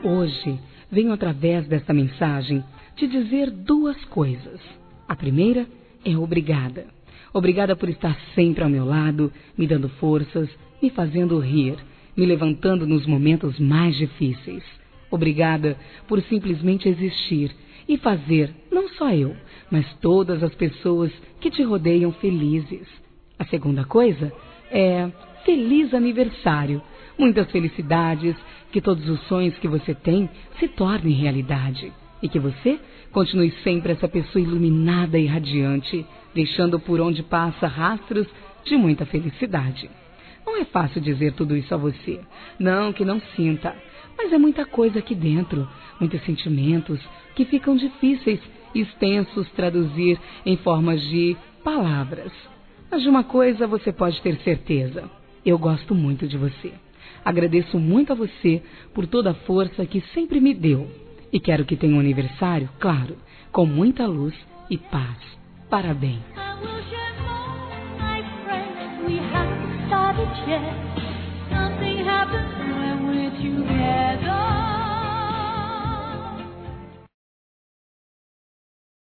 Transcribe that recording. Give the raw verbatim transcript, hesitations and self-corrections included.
Hoje, venho através desta mensagem te dizer duas coisas. A primeira é obrigada. Obrigada por estar sempre ao meu lado, me dando forças, me fazendo rir, me levantando nos momentos mais difíceis. Obrigada por simplesmente existir e fazer, não só eu, mas todas as pessoas que te rodeiam felizes. A segunda coisa é feliz aniversário. Muitas felicidades, que todos os sonhos que você tem se tornem realidade. E que você continue sempre essa pessoa iluminada e radiante, deixando por onde passa rastros de muita felicidade. Não é fácil dizer tudo isso a você. Não que não sinta. Mas é muita coisa aqui dentro. Muitos sentimentos que ficam difíceis e extensos traduzir em formas de palavras. Mas de uma coisa você pode ter certeza. Eu gosto muito de você. Agradeço muito a você por toda a força que sempre me deu. E quero que tenha um aniversário, claro, com muita luz e paz. Parabéns. I will share more, my friend. We haven't started yet.